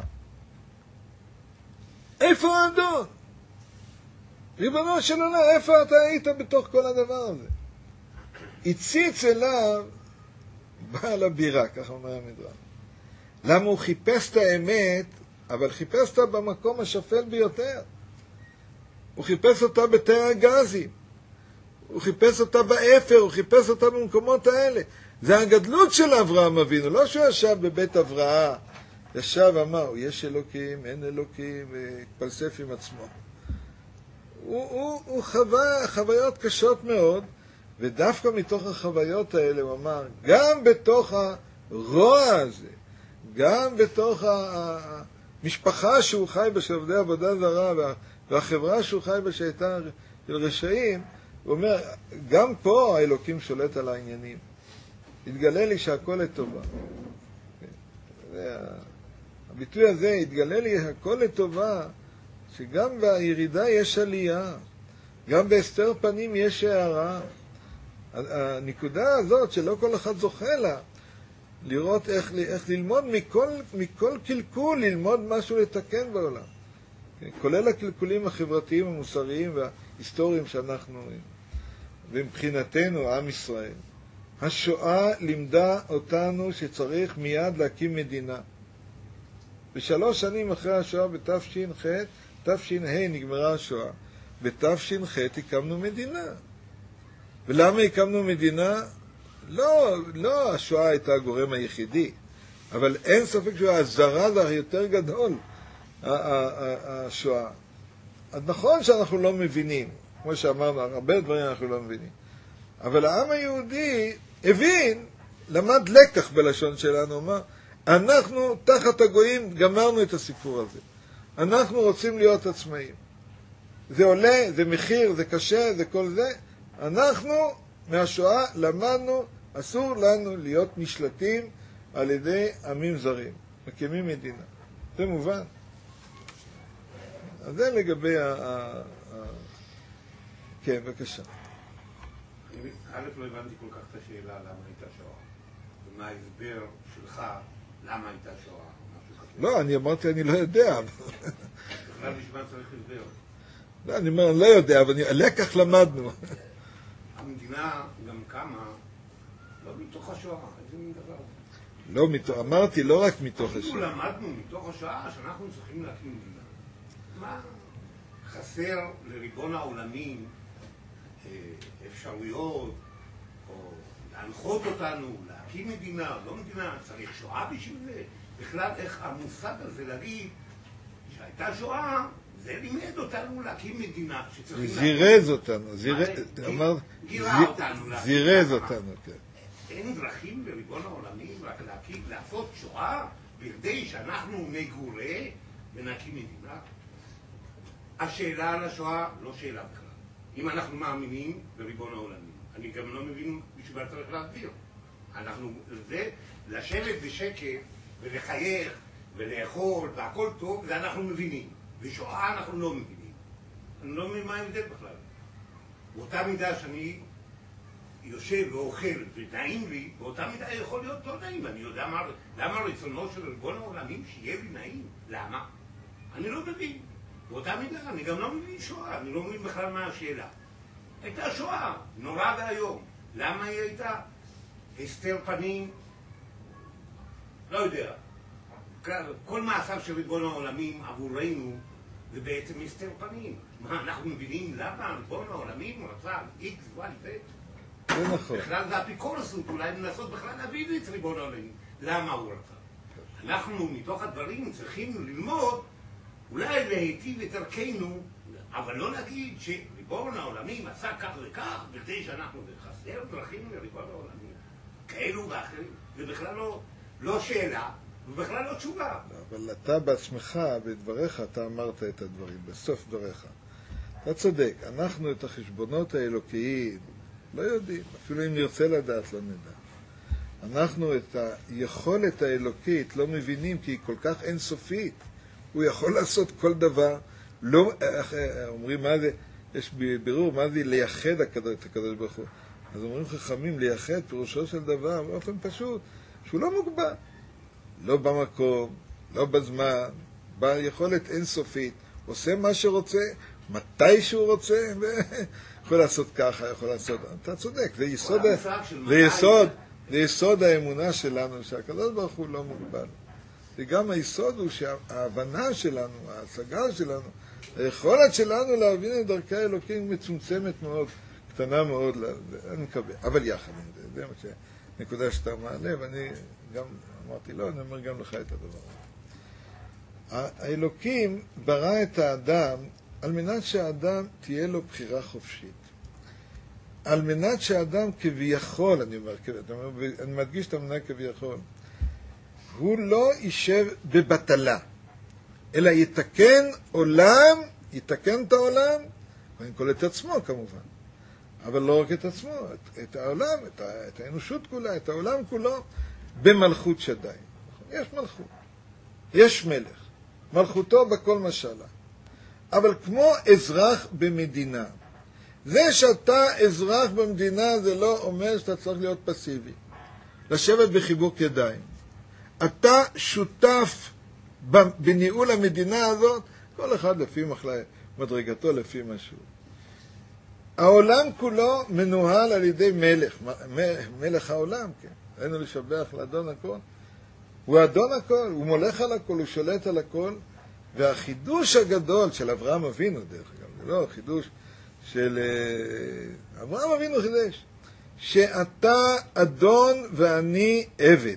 איפה האדון? ריבונו של עולם, איפה אתה היית בתוך כל הדבר הזה? הציץ אליו בעל הבירה, ככה אומר המדרש. למה הוא חיפש את האמת, אבל חיפש אותה במקום השפל ביותר. הוא חיפש אותה בתאי הגזים. הוא חיפש אותה באפר, הוא חיפש אותה במקומות האלה. זה הגדלות של אברהם אבינו, לא שהוא ישב בבית אברהם, ישב ואמר, יש אלוקים, אין אלוקים, והתפלסף עם עצמו. הוא, הוא, הוא חווה חוויות קשות מאוד, ודווקא מתוך החוויות האלה הוא אמר, גם בתוך הרוע הזה, גם בתוך המשפחה שהוא חי בה של עובדי עבודה זרה, והחברה שהוא חי בה שהייתה של רשעים, הוא אומר, גם פה האלוקים שולט על העניינים. התגלה לי שהכל לטובה. הביטוי הזה, התגלה לי הכל לטובה, שגם בירידה יש עלייה, גם בהסתר פנים יש הערה. הנקודה הזאת שלא כל אחד זוכה לה, לראות איך, איך ללמוד מכל, מכל קלקול, ללמוד משהו לתקן בעולם. כולל הקלקולים החברתיים, המוסריים וההיסטוריים שאנחנו רואים. ומבחינתנו, עם ישראל, השואה לימדה אותנו שצריך מיד להקים מדינה. בשלוש שנים אחרי השואה, בתש"ח, תש"ה נגמרה השואה. בתש"ח הקמנו מדינה. ולמה הקמנו מדינה? לא, לא השואה הייתה הגורם היחידי, אבל אין ספק שהזרז היותר גדול, השואה. אז נכון שאנחנו לא מבינים, כמו שאמרנו, הרבה דברים אנחנו לא מבינים. אבל העם היהודי הבין, למד לקח בלשון שלנו, אמר, אנחנו תחת הגויים גמרנו את הסיפור הזה. אנחנו רוצים להיות עצמאים. זה עולה, זה מחיר, זה קשה, זה כל זה. אנחנו מהשואה למדנו, אסור לנו להיות נשלטים על ידי עמים זרים. מקימים מדינה. זה מובן. אז זה לגבי ה... כן, בבקשה. א', לא הבנתי כל כך את השאלה למה הייתה שואה. ומה ההסבר שלך למה הייתה שואה? לא, אני אמרתי, אני לא יודע. בכלל נשמע צריך הסבר. לא, אני אומר, אני לא יודע, אבל לקח למדנו. המדינה גם קמה לא מתוך השואה, איזה מין דבר? לא מתוך, אמרתי, לא רק מתוך השואה. אנחנו למדנו מתוך השואה שאנחנו צריכים להקים מדינה. מה חסר לריבון העולמים אפשרויות, או להנחות אותנו, להקים מדינה, לא מדינה, צריך שואה בשביל זה. בכלל, איך המושג הזה להגיד שהייתה שואה, זה לימד אותנו להקים מדינה שצריכים... זירז אותנו, גירה אותנו. זירז אותנו, כן. אין דרכים לריבון העולמים רק להקים, לעשות שואה, בכדי שאנחנו נגורה ונקים מדינה? השאלה על השואה לא שאלה בכלל. אם אנחנו מאמינים בריבון העולמים, אני גם לא מבין בשביל צריך להסביר. אנחנו, זה, לשבת בשקט ולחייך ולאכול והכל טוב, זה אנחנו מבינים. ושואה אנחנו לא מבינים. אני לא מבין מה ההבדל בכלל. באותה מידה שאני יושב ואוכל ונעים לי, באותה מידה יכול להיות לא נעים. אני יודע מה, למה רצונו של ריבון העולמים שיהיה לי נעים? למה? אני לא מבין. באותה מידה אני גם לא מבין שואה, אני לא מבין בכלל מה השאלה. הייתה שואה, נורא והיום. למה היא הייתה? הסתר פנים? לא יודע. כל מעשיו של ריבון העולמים עבורנו זה בעצם הסתר פנים. מה, אנחנו מבינים למה ריבון העולמים רצה איקס, וואי, זה? זה נכון. בכלל זה אפיקורסות, אולי לנסות בכלל להבין את ריבון העולמים. למה הוא רצה? אנחנו מתוך הדברים צריכים ללמוד אולי להיטיב את ערכנו, אבל לא להגיד שריבון העולמים עשה כך וכך בכדי שאנחנו נחסר לסדר דרכים לריבון העולמים, כאלו ואחרים, זה בכלל לא, לא שאלה, ובכלל לא תשובה. אבל אתה בעצמך, בדבריך, אתה אמרת את הדברים, בסוף דבריך. אתה צודק, אנחנו את החשבונות האלוקיים לא יודעים, אפילו אם נרצה לדעת לא נדע. אנחנו את היכולת האלוקית לא מבינים כי היא כל כך אינסופית. הוא יכול לעשות כל דבר. לא, אומרים מה זה, יש בירור מה זה לייחד את הקדוש ברוך הוא. אז אומרים חכמים לייחד פירושו של דבר באופן פשוט, שהוא לא מוגבל. לא במקום, לא בזמן, ביכולת אינסופית. עושה מה שרוצה, מתי שהוא רוצה, ויכול לעשות ככה, יכול לעשות. אתה צודק, זה יסוד, זה יסוד, זה יסוד האמונה שלנו, שהקדוש ברוך הוא לא מוגבל. וגם היסוד הוא שההבנה שלנו, ההשגה שלנו, היכולת שלנו להבין את דרכי האלוקים מצומצמת מאוד, קטנה מאוד, אני מקווה. אבל יחד עם זה, זה מה שנקודה שאתה מעלה, ואני גם אמרתי לא, אני אומר גם לך את הדבר. האלוקים ברא את האדם על מנת שהאדם תהיה לו בחירה חופשית. על מנת שהאדם כביכול, אני אומר, אני מדגיש את המנה כביכול, הוא לא יישב בבטלה, אלא יתקן עולם, יתקן את העולם, קודם כל את עצמו כמובן, אבל לא רק את עצמו, את, את העולם, את, ה, את האנושות כולה, את העולם כולו, במלכות שדי. יש מלכות, יש מלך, מלכותו בכל משלה. אבל כמו אזרח במדינה, זה שאתה אזרח במדינה זה לא אומר שאתה צריך להיות פסיבי, לשבת בחיבוק ידיים. אתה שותף בניהול המדינה הזאת, כל אחד לפי מדרגתו, לפי משהו. העולם כולו מנוהל על ידי מלך, מלך העולם, כן. היינו לשבח לאדון הכל. הוא אדון הכל, הוא מולך על הכל, הוא שולט על הכל. והחידוש הגדול של אברהם אבינו, דרך אגב, זה לא חידוש של אברהם אבינו חידש, שאתה אדון ואני עבד.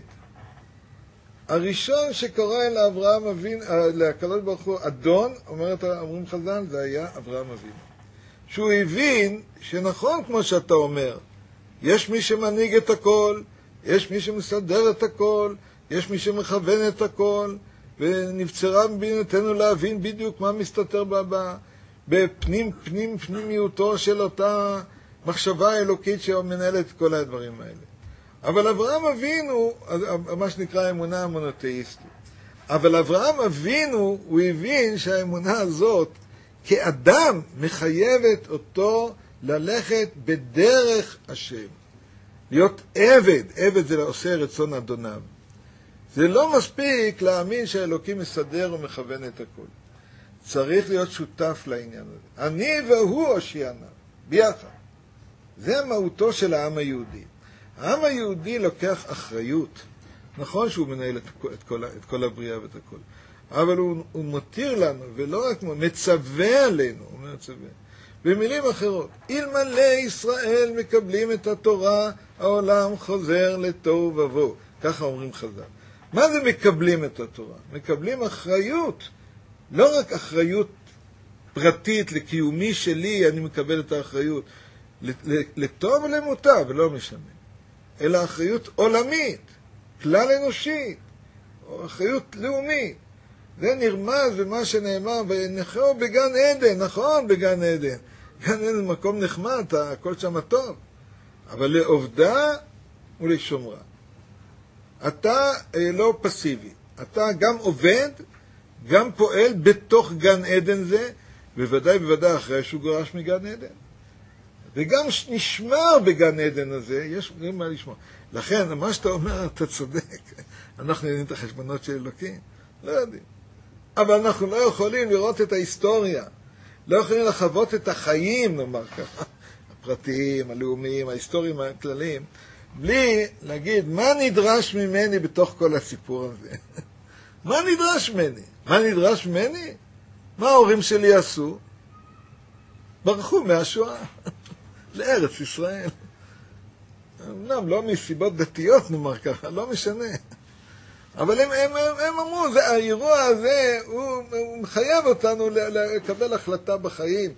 הראשון שקורא לאברהם אבינו, לקדוש ברוך הוא אדון, אומרת, אומרים חז"ל, זה היה אברהם אבינו. שהוא הבין שנכון כמו שאתה אומר, יש מי שמנהיג את הכל, יש מי שמסדר את הכל, יש מי שמכוון את הכל, ונבצרה מבינתנו להבין בדיוק מה מסתתר בה, בפנים פנים פנימיותו של אותה מחשבה אלוקית שמנהלת את כל הדברים האלה. אבל אברהם אבינו, מה שנקרא האמונה המונותאיסטית, אבל אברהם אבינו, הוא הבין שהאמונה הזאת כאדם מחייבת אותו ללכת בדרך השם. להיות עבד, עבד זה עושה רצון אדוניו. זה לא מספיק להאמין שהאלוקים מסדר ומכוון את הכל. צריך להיות שותף לעניין הזה. אני והוא הושיענה, ביחד. זה מהותו של העם היהודי. העם היהודי לוקח אחריות. נכון שהוא מנהל את כל, את כל, את כל הבריאה ואת הכל. אבל הוא, הוא מותיר לנו, ולא רק מצווה עלינו, הוא מצווה. במילים אחרות, אלמלא ישראל מקבלים את התורה, העולם חוזר לתוהו ובוהו. ככה אומרים חז"ל. מה זה מקבלים את התורה? מקבלים אחריות, לא רק אחריות פרטית לקיומי שלי, אני מקבל את האחריות, לטוב ולמוטב, ולא משנה, אלא אחריות עולמית, כלל אנושית, או אחריות לאומית. זה נרמז במה שנאמר, ונחו בגן עדן, נכון בגן עדן, גן עדן מקום נחמד, הכל שם טוב, אבל לעובדה ולשומרה. אתה לא פסיבי, אתה גם עובד, גם פועל בתוך גן עדן זה, בוודאי בוודאי אחרי שהוא גורש מגן עדן. וגם נשמר בגן עדן הזה, יש מה לשמור. לכן, מה שאתה אומר, אתה צודק. אנחנו יודעים את החשבונות של אלוקים? לא יודעים. אבל אנחנו לא יכולים לראות את ההיסטוריה. לא יכולים לחוות את החיים, נאמר ככה. הפרטיים, הלאומיים, ההיסטוריים הכלליים. בלי להגיד, מה נדרש ממני בתוך כל הסיפור הזה? מה נדרש ממני? מה נדרש ממני? מה ההורים שלי עשו? ברחו מהשואה לארץ ישראל. אמנם לא מסיבות דתיות, נאמר ככה, לא משנה. אבל הם, הם, הם, הם אמרו, זה, האירוע הזה, הוא, הוא מחייב אותנו לקבל החלטה בחיים.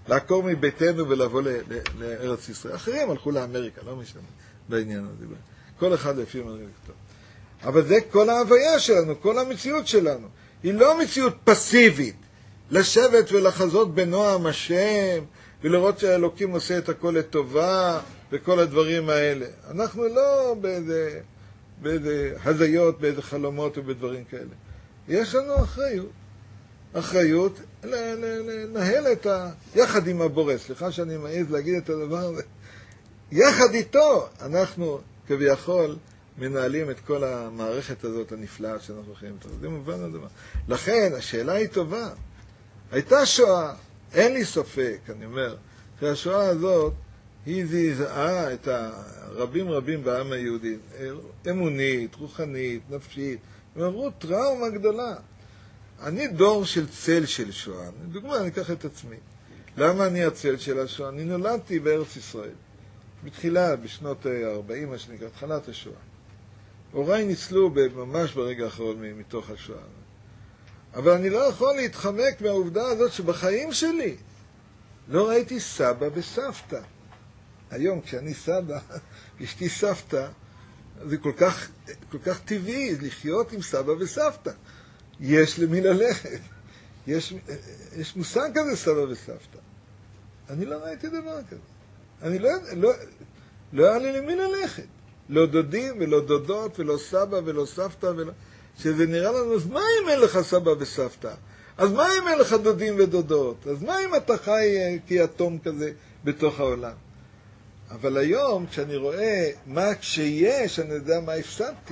לעקור מביתנו ולבוא ל- ל- לארץ ישראל. אחרים הלכו לאמריקה, לא משנה, בעניין הזה. כל אחד לפי מדרגתו. אבל זה כל ההוויה שלנו, כל המציאות שלנו. היא לא מציאות פסיבית, לשבת ולחזות בנועם השם, ולראות שהאלוקים עושה את הכל לטובה, וכל הדברים האלה. אנחנו לא באיזה, באיזה הזיות, באיזה חלומות ובדברים כאלה. יש לנו אחריות. אחריות לנהל את ה... יחד עם הבורא, סליחה שאני מעז להגיד את הדבר הזה, יחד איתו אנחנו כביכול מנהלים את כל המערכת הזאת הנפלאה שאנחנו חיים איתה. זה מובן הדבר. לכן השאלה היא טובה. הייתה שואה, אין לי ספק, אני אומר, שהשואה הזאת היא זעזעה את הרבים רבים בעם היהודי, אמונית, רוחנית, נפשית, הם עברו טראומה גדולה. אני דור של צל של שואה. לדוגמה, אני אקח את עצמי. למה אני הצל של השואה? אני נולדתי בארץ ישראל. בתחילה, בשנות ה-ארבעים, מה שנקרא, התחלת השואה. הוריי ניצלו ממש ברגע האחרון מתוך השואה. אבל אני לא יכול להתחמק מהעובדה הזאת שבחיים שלי לא ראיתי סבא וסבתא. היום, כשאני סבא, אשתי סבתא, זה כל כך, כל כך טבעי לחיות עם סבא וסבתא. יש למי ללכת. יש, יש מושג כזה סבא וסבתא. אני לא ראיתי דבר כזה. אני לא, לא, לא היה לי למי ללכת. לא דודים ולא דודות ולא סבא ולא סבתא ולא... שזה נראה לנו, אז מה אם אין לך סבא וסבתא? אז מה אם אין לך דודים ודודות? אז מה אם אתה חי כיתום כזה בתוך העולם? אבל היום, כשאני רואה מה כשיש, אני יודע מה הפסדתי.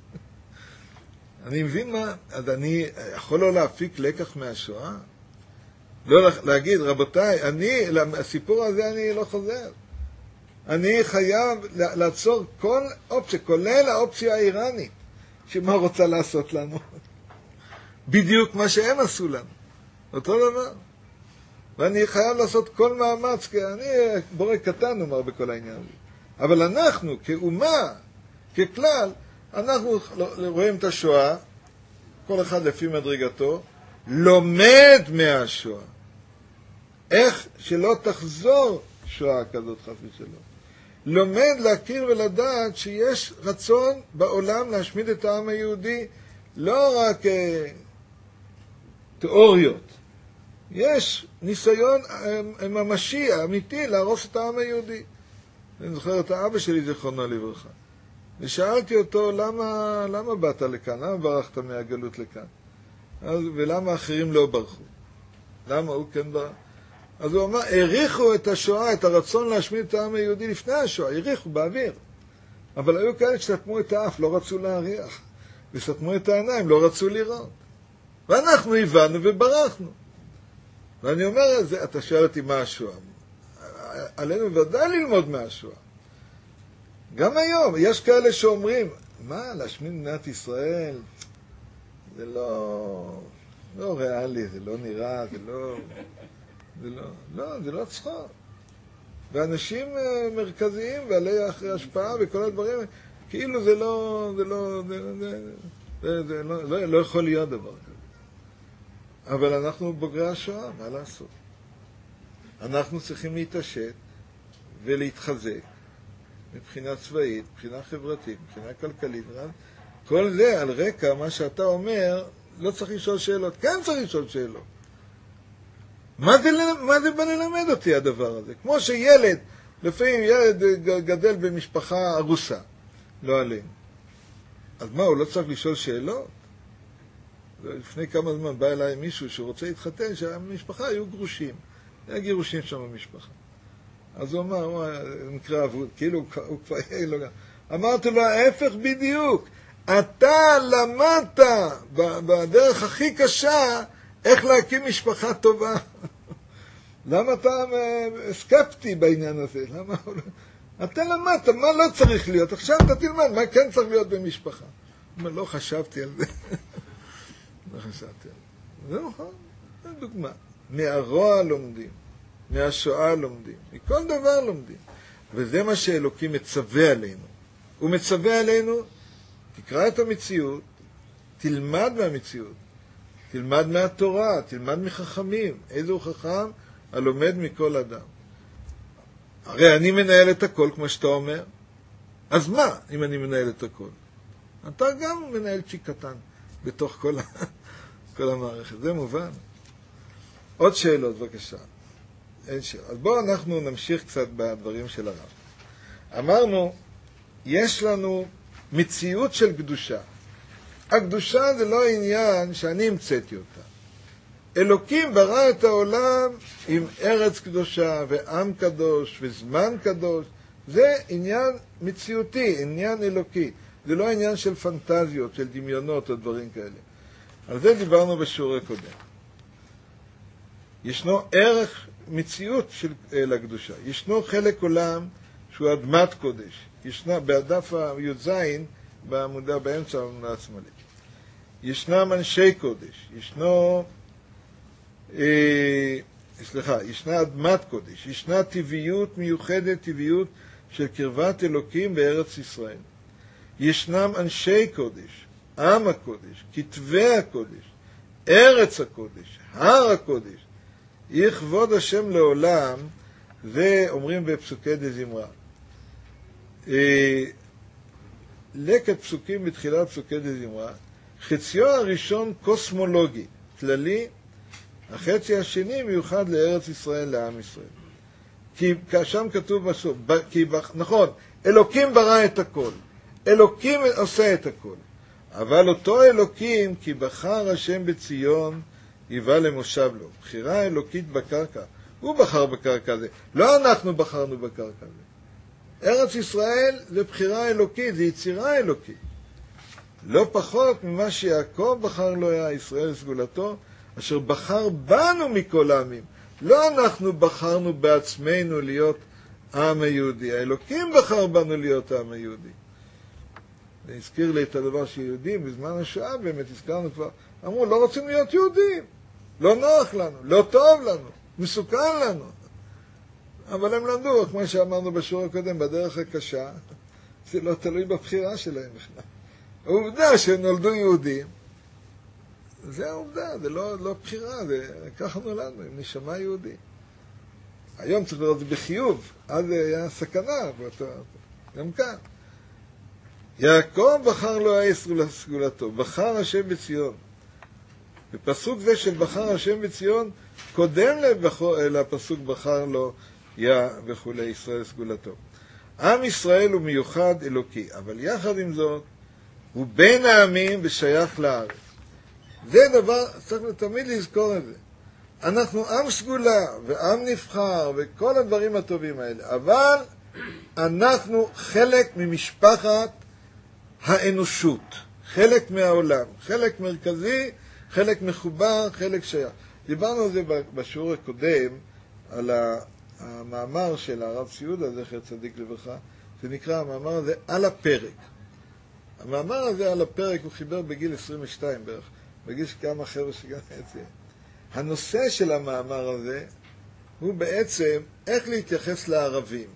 אני מבין מה, אז אני יכול לא להפיק לקח מהשואה? לא להגיד, רבותיי, אני, הסיפור הזה אני לא חוזר. אני חייב לעצור כל אופציה, כולל האופציה האיראנית, שמה רוצה לעשות לנו? בדיוק מה שהם עשו לנו. אותו דבר. ואני חייב לעשות כל מאמץ, כי אני בורא קטן אומר בכל העניין הזה. אבל אנחנו, כאומה, ככלל, אנחנו רואים את השואה, כל אחד לפי מדרגתו, לומד מהשואה. איך שלא תחזור שואה כזאת חס ושלום. לומד להכיר ולדעת שיש רצון בעולם להשמיד את העם היהודי, לא רק אה, תיאוריות. יש ניסיון אה, ממשי, אמיתי, להרוס את העם היהודי. אני זוכר את האבא שלי, זיכרונו לברכה. ושאלתי אותו, למה, למה באת לכאן? למה ברחת מהגלות לכאן? אז, ולמה אחרים לא ברחו? למה הוא כן ברח? אז הוא אמר, העריכו את השואה, את הרצון להשמיד את העם היהודי לפני השואה, העריכו באוויר. אבל היו כאלה שסתמו את האף, לא רצו להריח. וסתמו את העיניים, לא רצו לראות. ואנחנו הבנו וברחנו. ואני אומר, זה, אתה שואל אותי מה השואה. עלינו ודאי ללמוד מהשואה. גם היום, יש כאלה שאומרים, מה, להשמיד מדינת ישראל? זה לא, לא ריאלי, זה לא נראה, זה לא, זה לא, לא, זה לא צחוק. ואנשים מרכזיים ועלי אחרי השפעה וכל הדברים, כאילו זה לא, זה לא, זה, זה, זה, זה לא, לא, לא יכול להיות דבר כזה. אבל אנחנו בוגרי השואה, מה לעשות? אנחנו צריכים להתעשת ולהתחזק. מבחינה צבאית, מבחינה חברתית, מבחינה כלכלית, כל זה על רקע מה שאתה אומר, לא צריך לשאול שאלות, כן צריך לשאול שאלות. מה זה, מה זה בא ללמד אותי הדבר הזה? כמו שילד, לפעמים ילד גדל במשפחה ארוסה, לא עלינו. אז מה, הוא לא צריך לשאול שאלות? לפני כמה זמן בא אליי מישהו שרוצה להתחתן, שהמשפחה היו גרושים, היה גירושים שם במשפחה. אז הוא אמר, הוא נקרא אבוד, כאילו הוא כבר לא גם. אמרתי לו, ההפך בדיוק. אתה למדת בדרך הכי קשה איך להקים משפחה טובה. למה אתה סקפטי בעניין הזה? למה? אתה למדת, מה לא צריך להיות? עכשיו אתה תלמד, מה כן צריך להיות במשפחה? הוא אומר, לא חשבתי על זה. לא חשבתי על זה. זה נכון, זה דוגמה. מהרוע לומדים. מהשואה לומדים, מכל דבר לומדים. וזה מה שאלוקים מצווה עלינו. הוא מצווה עלינו, תקרא את המציאות, תלמד מהמציאות, תלמד מהתורה, תלמד מחכמים. איזה הוא חכם? הלומד מכל אדם. הרי אני מנהל את הכל, כמו שאתה אומר. אז מה אם אני מנהל את הכל? אתה גם מנהל צ'יק קטן בתוך כל, ה... כל המערכת. זה מובן. עוד שאלות, בבקשה. אין שאלות. אז בואו אנחנו נמשיך קצת בדברים של הרב. אמרנו, יש לנו מציאות של קדושה. הקדושה זה לא עניין שאני המצאתי אותה. אלוקים ברא את העולם עם ארץ קדושה ועם קדוש וזמן קדוש. זה עניין מציאותי, עניין אלוקי. זה לא עניין של פנטזיות, של דמיונות או דברים כאלה. על זה דיברנו בשיעור הקודם. ישנו ערך מציאות של לקדושה. ישנו חלק עולם שהוא אדמת קודש. ישנה בדף הי"ז בעמודה באמצע העמודה השמאלית. ישנם אנשי קודש. ישנו אה, סליחה, ישנה אדמת קודש. ישנה טבעיות מיוחדת, טבעיות של קרבת אלוקים בארץ ישראל. ישנם אנשי קודש, עם הקודש, כתבי הקודש, ארץ הקודש, הר הקודש. יכבוד השם לעולם, זה אומרים בפסוקי דזמרה. לקט פסוקים בתחילת פסוקי דזמרה, חציו הראשון קוסמולוגי, כללי, החצי השני מיוחד לארץ ישראל, לעם ישראל. כי שם כתוב בסוף, כי, נכון, אלוקים ברא את הכל, אלוקים עושה את הכל, אבל אותו אלוקים, כי בחר השם בציון, היווה למושב לו. בחירה אלוקית בקרקע. הוא בחר בקרקע הזה. לא אנחנו בחרנו בקרקע הזה. ארץ ישראל זה בחירה אלוקית, זה יצירה אלוקית. לא פחות ממה שיעקב בחר לו היה ישראל סגולתו, אשר בחר בנו מכל העמים. לא אנחנו בחרנו בעצמנו להיות העם היהודי. האלוקים בחר בנו להיות העם היהודי. זה הזכיר לי את הדבר שיהודים, בזמן השואה באמת הזכרנו כבר, אמרו, לא רוצים להיות יהודים. לא נוח לנו, לא טוב לנו, מסוכן לנו. אבל הם למדו, כמו שאמרנו בשיעור הקודם, בדרך הקשה, זה לא תלוי בבחירה שלהם בכלל. העובדה שהם נולדו יהודים, זה העובדה, זה לא, לא בחירה, זה ככה נולדנו, עם נשמה יהודי. היום צריך לראות את זה בחיוב, אז היה סכנה, גם כאן. יעקב בחר לו הישראל סגולתו, בחר השם בציון. בפסוק זה של בחר השם בציון, קודם לפסוק בחר לו יה וכו' ישראל סגולתו. עם ישראל הוא מיוחד אלוקי, אבל יחד עם זאת, הוא בין העמים ושייך לארץ. זה דבר, צריך תמיד לזכור את זה. אנחנו עם סגולה ועם נבחר וכל הדברים הטובים האלה, אבל אנחנו חלק ממשפחת האנושות, חלק מהעולם, חלק מרכזי, חלק מחובר, חלק שייך. דיברנו על זה בשיעור הקודם, על המאמר של הרב ציודה, זכר צדיק לברכה, זה נקרא המאמר הזה על הפרק. המאמר הזה על הפרק הוא חיבר בגיל עשרים ושתיים בערך, בגיל כמה חבר'ה שגם את זה. הנושא של המאמר הזה הוא בעצם איך להתייחס לערבים.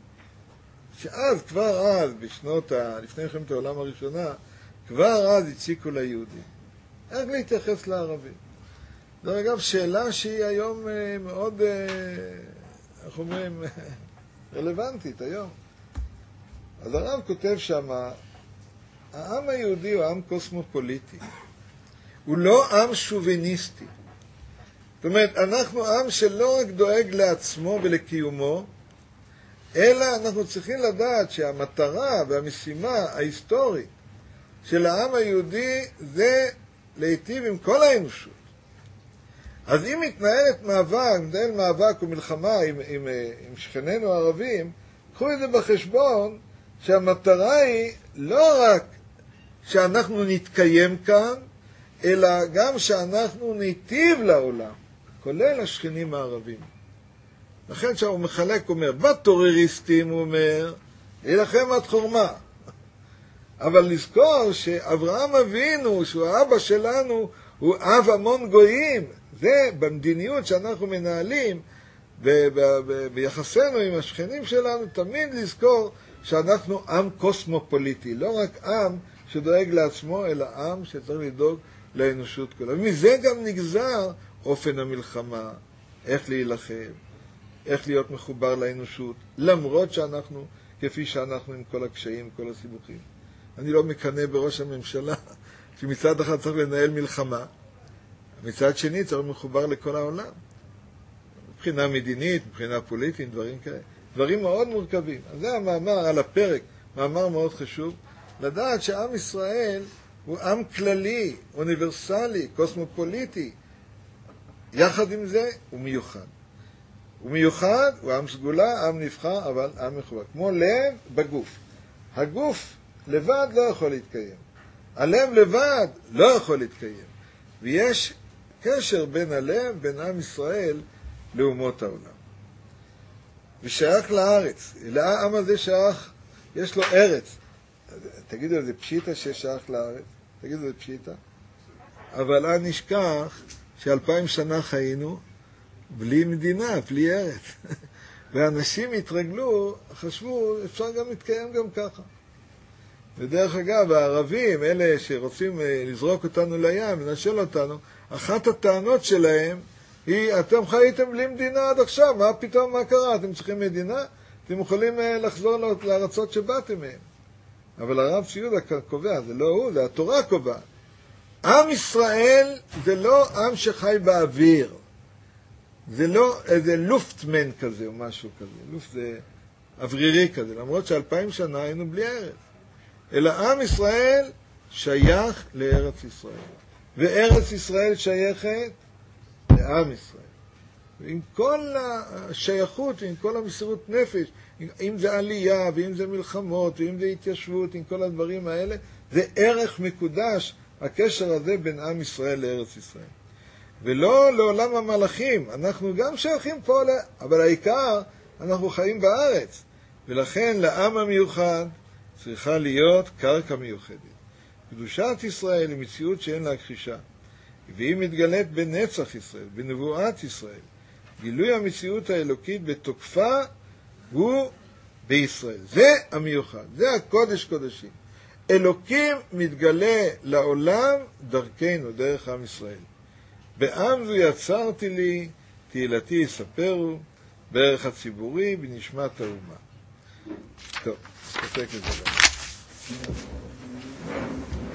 שאז, כבר אז, בשנות, ה... לפני מלחמת העולם הראשונה, כבר אז הציקו ליהודים. איך להתייחס לערבים? זו אגב שאלה שהיא היום מאוד, איך אומרים, רלוונטית היום. אז הרב כותב שמה, העם היהודי הוא עם קוסמופוליטי. הוא לא עם שוביניסטי. זאת אומרת, אנחנו עם שלא רק דואג לעצמו ולקיומו, אלא אנחנו צריכים לדעת שהמטרה והמשימה ההיסטורית של העם היהודי זה להיטיב עם כל האנושות. אז אם מתנהלת מאבק, מתנהל מאבק ומלחמה עם, עם, עם שכנינו הערבים, קחו את זה בחשבון שהמטרה היא לא רק שאנחנו נתקיים כאן, אלא גם שאנחנו ניטיב לעולם, כולל השכנים הערבים. לכן שהוא מחלק, אומר, בטרוריסטים, הוא אומר, ילחם עד חורמה. אבל נזכור שאברהם אבינו, שהוא האבא שלנו, הוא אב המון גויים. זה במדיניות שאנחנו מנהלים, ב- ב- ב- ביחסנו עם השכנים שלנו, תמיד לזכור שאנחנו עם קוסמופוליטי, לא רק עם שדואג לעצמו, אלא עם שצריך לדאוג לאנושות כולה. ומזה גם נגזר אופן המלחמה, איך להילחם, איך להיות מחובר לאנושות, למרות שאנחנו, כפי שאנחנו עם כל הקשיים, כל הסיבוכים. אני לא מקנא בראש הממשלה, שמצד אחד צריך לנהל מלחמה, מצד שני צריך מחובר לכל העולם. מבחינה מדינית, מבחינה פוליטית, דברים כאלה. דברים מאוד מורכבים. אז זה המאמר על הפרק, מאמר מאוד חשוב, לדעת שעם ישראל הוא עם כללי, אוניברסלי, קוסמופוליטי. יחד עם זה הוא מיוחד. הוא מיוחד, הוא עם סגולה, עם נבחר, אבל עם מחובר. כמו לב בגוף. הגוף לבד לא יכול להתקיים. הלב לבד לא יכול להתקיים. ויש קשר בין הלב, בין עם ישראל, לאומות העולם. ושייך לארץ. לעם הזה שייך, יש לו ארץ. תגידו, זה פשיטה ששייך לארץ? תגידו, זה פשיטה? אבל אל נשכח שאלפיים שנה חיינו בלי מדינה, בלי ארץ. ואנשים התרגלו, חשבו, אפשר גם להתקיים גם ככה. ודרך אגב, הערבים, אלה שרוצים לזרוק אותנו לים, לנשל אותנו, אחת הטענות שלהם היא, אתם חייתם בלי מדינה עד עכשיו, מה פתאום, מה קרה? אתם צריכים מדינה? אתם יכולים לחזור לארצות שבאתם מהם. אבל הרב ציודה קובע, זה לא הוא, זה התורה קובע. עם ישראל זה לא עם שחי באוויר. זה לא איזה לופטמן כזה או משהו כזה. לופט זה אוורירי כזה, למרות שאלפיים שנה היינו בלי ארץ. אלא עם ישראל שייך לארץ ישראל. וארץ ישראל שייכת לעם ישראל. ועם כל השייכות, עם כל המסירות נפש, אם זה עלייה, ואם זה מלחמות, ואם זה התיישבות, עם כל הדברים האלה, זה ערך מקודש, הקשר הזה בין עם ישראל לארץ ישראל. ולא לעולם המלאכים, אנחנו גם שייכים פה, אבל העיקר, אנחנו חיים בארץ. ולכן לעם המיוחד צריכה להיות קרקע מיוחדת. קדושת ישראל היא מציאות שאין לה הכחישה. והיא מתגלית בנצח ישראל, בנבואת ישראל. גילוי המציאות האלוקית בתוקפה הוא בישראל. זה המיוחד, זה הקודש קודשים. אלוקים מתגלה לעולם דרכנו, דרך עם ישראל. בעם זו יצרתי לי, תהילתי יספרו, בערך הציבורי, בנשמת האומה. טוב, נסתפק את זה.